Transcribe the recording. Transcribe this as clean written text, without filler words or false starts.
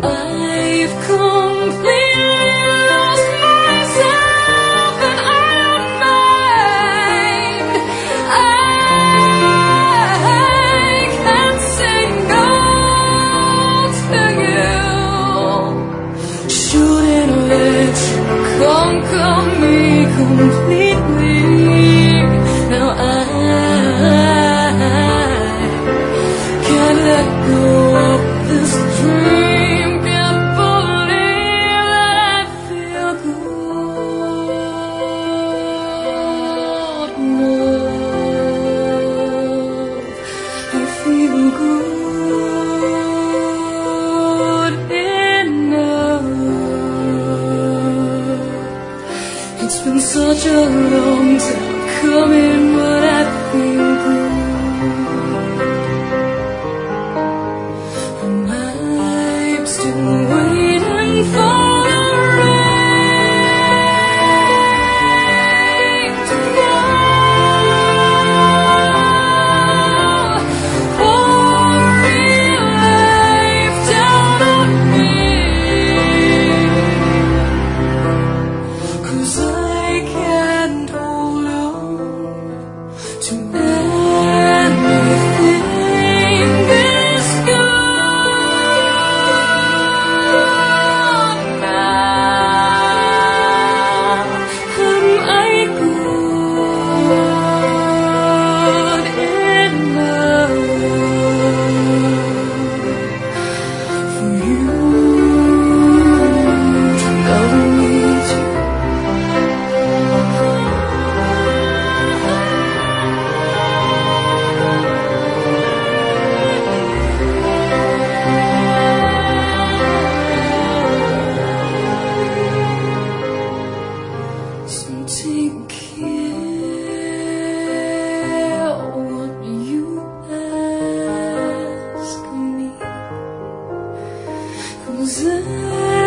I've completely lost myself and I'm mine. I can't say no to you. Shouldn't let you conquer me completely. Now I can't let go of this dream. Can't believe I feel good enough. I feel good enough. It's been such a long time coming, but I feel good. And I'm still waiting for the rain to fall. Pour real life down on me. 'Cause I can't hold on to anything this good now. Am I good enough for you to love me too? So take care what you ask me, 'cause I